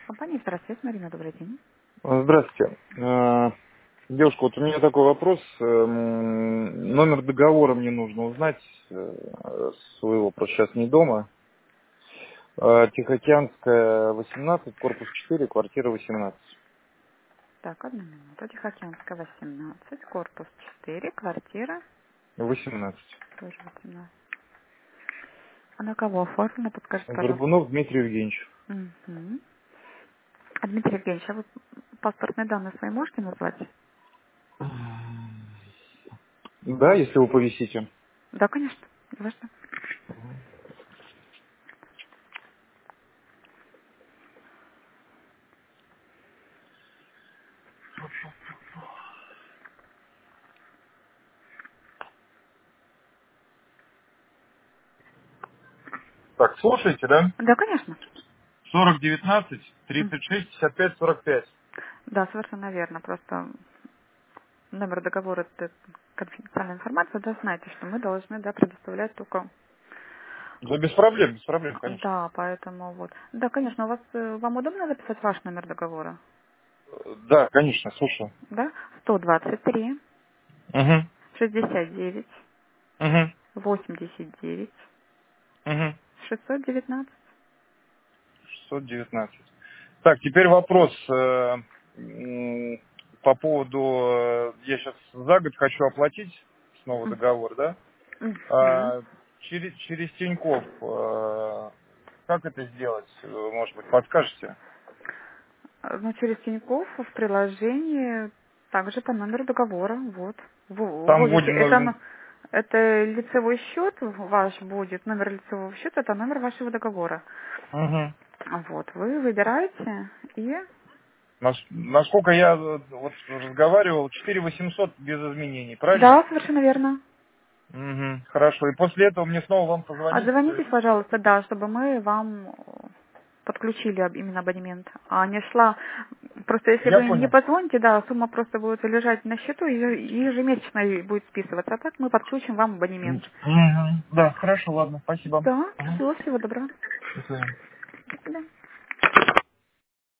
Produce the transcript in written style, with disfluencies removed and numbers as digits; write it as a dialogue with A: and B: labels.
A: Компания «Старосвет». Марина, добрый день.
B: Здравствуйте. Девушка, вот у меня такой вопрос. Номер договора мне нужно узнать своего, просто сейчас не дома. Тихоокеанская, 18, корпус 4, квартира 18.
A: Так, одну минуту. Тихоокеанская, 18, корпус 4, квартира
B: 18.
A: тоже 18. А на кого оформлено? Подскажите, пожалуйста.
B: Горбунов Дмитрий Евгеньевич.
A: Угу. А Дмитрий Евгеньевич, а вы паспортные данные свои можете назвать?
B: Да, если вы повисите.
A: Да, конечно. Важно.
B: Так, слушайте, да?
A: Да, конечно.
B: 4019
A: М.
B: 36 55 45.
A: Да, совершенно верно. Просто номер договора — это конфиденциальная информация. Да, знаете, что мы должны, да, предоставлять только...
B: Да, без проблем, конечно.
A: Да, поэтому вот. Да, конечно, у вас, вам удобно записать ваш номер договора?
B: Да, конечно, слушаю.
A: Да? 123
B: Угу,
A: 69
B: угу,
A: 89
B: угу.
A: 619.
B: 619. Так, теперь вопрос по поводу, я сейчас за год хочу оплатить снова договор, да?
A: Мгм.
B: Через Тинькофф, как это сделать, может быть, подскажете?
A: Ну, через Тинькофф в приложении также по номеру договора. Вот.
B: Там
A: Вводите.
B: вводим
A: Это,
B: номер.
A: это лицевой счет ваш будет. Номер лицевого счета — это номер вашего договора.
B: Угу.
A: Вот. Вы выбираете и...
B: Насколько я вот разговаривал, 4800 без изменений, правильно?
A: Да, совершенно верно.
B: Угу. Хорошо. И после этого мне снова вам позвонить.
A: Отзвонитесь, пожалуйста, да, чтобы мы вам подключили именно абонемент. А не шла... Просто если
B: Я
A: вы не
B: понял.
A: позвоните, да, сумма просто будет лежать на счету и ежемесячно будет списываться. А так мы подключим вам абонемент.
B: Мгм. Да, хорошо, ладно, спасибо.
A: Да,
B: Мгм.
A: всего доброго.
B: До свидания.
A: До свидания.